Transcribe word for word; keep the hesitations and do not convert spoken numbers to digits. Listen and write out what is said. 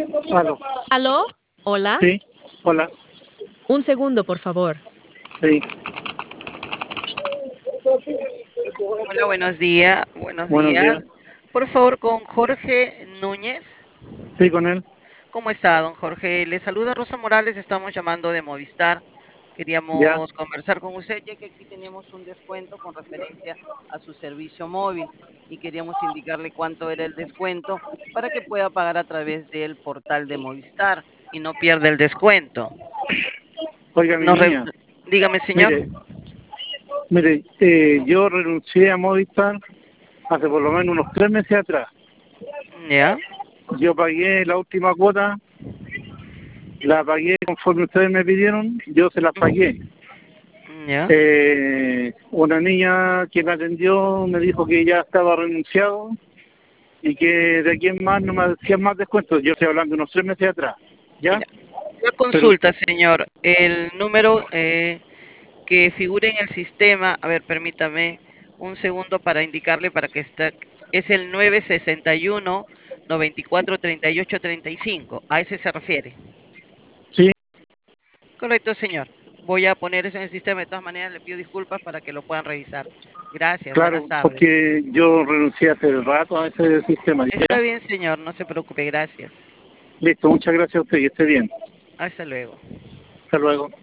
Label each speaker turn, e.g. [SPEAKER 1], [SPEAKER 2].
[SPEAKER 1] Aló.
[SPEAKER 2] ¿Aló? ¿Hola?
[SPEAKER 1] Sí, hola.
[SPEAKER 2] Un segundo, por favor.
[SPEAKER 1] Sí,
[SPEAKER 3] Hola, buenos días. Buenos
[SPEAKER 1] buenos
[SPEAKER 3] días.
[SPEAKER 1] días.
[SPEAKER 3] Por favor, con Jorge Núñez.
[SPEAKER 1] Sí, con él.
[SPEAKER 3] ¿Cómo está, don Jorge? Le saluda Rosa Morales. Estamos llamando de Movistar.
[SPEAKER 1] Ya,
[SPEAKER 3] Queríamos conversar con usted, ya que aquí tenemos un descuento con referencia a su servicio móvil y queríamos indicarle cuánto era el descuento para que pueda pagar a través del portal de Movistar y no pierda el descuento.
[SPEAKER 1] oiga, mi
[SPEAKER 3] Nos re-
[SPEAKER 1] niña.
[SPEAKER 3] Dígame, señor.
[SPEAKER 1] Mire, mire, eh, yo renuncié a Movistar hace por lo menos unos tres meses atrás.
[SPEAKER 3] ¿Ya?
[SPEAKER 1] Yo pagué la última cuota, la pagué conforme ustedes me pidieron, yo se las pagué.
[SPEAKER 3] ¿Ya?
[SPEAKER 1] Eh, una niña que me atendió me dijo que ya estaba renunciado y que de aquí en más no me hacían más descuentos. Yo estoy hablando de unos tres meses atrás. ¿Ya?
[SPEAKER 3] Ya. Una
[SPEAKER 1] Pero
[SPEAKER 3] consulta, señor. El número eh, que figure en el sistema, a ver, permítame un segundo para indicarle para que esté, es el nueve sesenta y uno, noventa y cuatro, treinta y ocho, treinta y cinco. A ese se refiere.
[SPEAKER 1] sí,
[SPEAKER 3] Correcto, señor. Voy a poner eso en el sistema. De todas maneras, le pido disculpas para que lo puedan revisar. Gracias, buenas
[SPEAKER 1] claro,
[SPEAKER 3] tardes.
[SPEAKER 1] porque yo renuncié hace rato a ese sistema.
[SPEAKER 3] Está
[SPEAKER 1] ¿Ya?
[SPEAKER 3] bien, señor, no se preocupe, gracias.
[SPEAKER 1] Listo, muchas gracias a usted y esté bien.
[SPEAKER 3] Hasta luego.
[SPEAKER 1] Hasta luego.